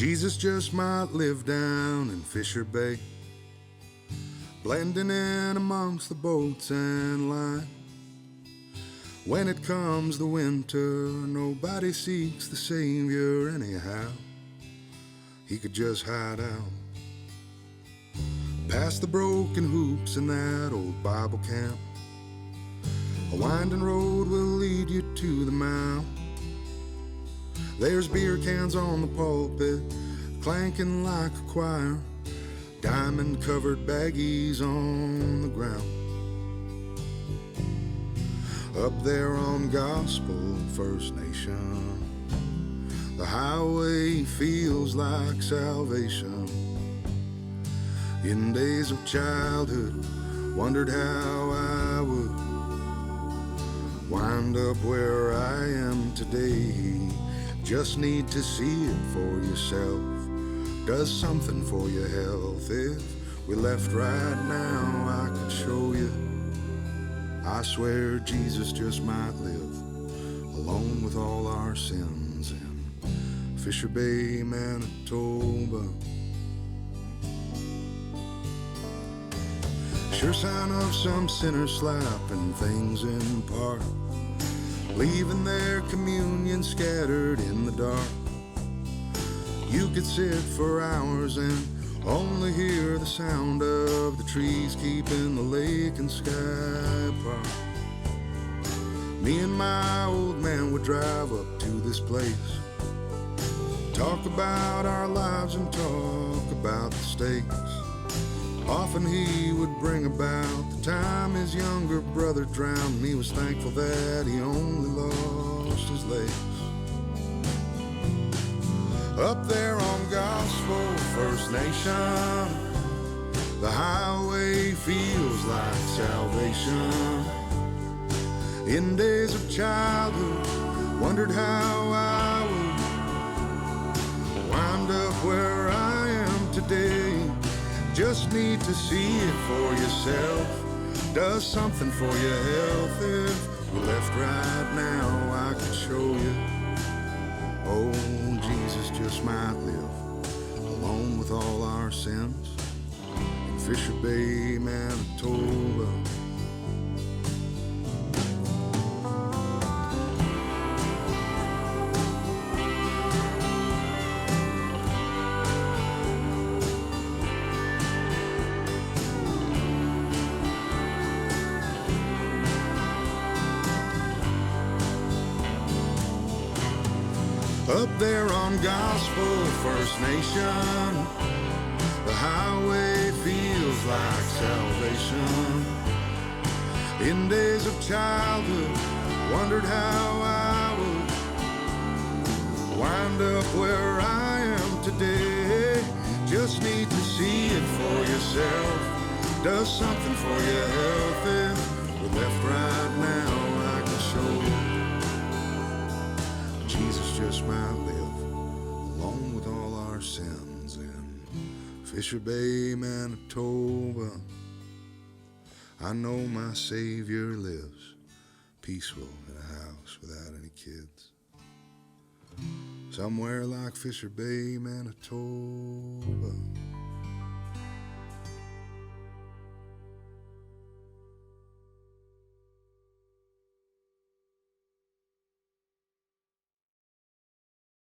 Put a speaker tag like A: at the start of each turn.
A: Jesus just might live down in Fisher Bay, blending in amongst the boats and line. When it comes the winter, nobody seeks the Savior anyhow. He could just hide out past the broken hoops in that old Bible camp. A winding road will lead you to the mount. There's beer cans on the pulpit, clanking like a choir, diamond-covered baggies on the ground. Up there on Gospel First Nation, the highway feels like salvation. In days of childhood, wondered how I would wind up where I am today. Just need to see it for yourself. Does something for your health. If we left right now, I could show you. I swear Jesus just might live alone with all our sins in Fisher Bay, Manitoba. Sure sign of some sinner slapping things in park, leaving their communion scattered in the dark. You could sit for hours and only hear the sound of the trees keeping the lake and sky apart. Me and my old man would drive up to this place, talk about our lives and talk about the stakes. Often he would bring about the time his younger brother drowned. He was thankful that he only lost his legs. Up there on Gospel First Nation, the highway feels like salvation. In days of childhood, wondered how I would wind up where I am today. Just need to see it for yourself. Does something for your health. If we left right now, I could show you. Oh, Jesus just might live alone with all our sins in Fisher Bay, Manitoba. Up there on Gospel First Nation, the highway feels like salvation. In days of childhood, wondered how I would wind up where I am today. Just need to see it for yourself. Does something for your health. If we're left right now, I can show you. Jesus just might live alone with all our sins in Fisher Bay, Manitoba. I know my Savior lives peaceful in a house without any kids, somewhere like Fisher Bay, Manitoba.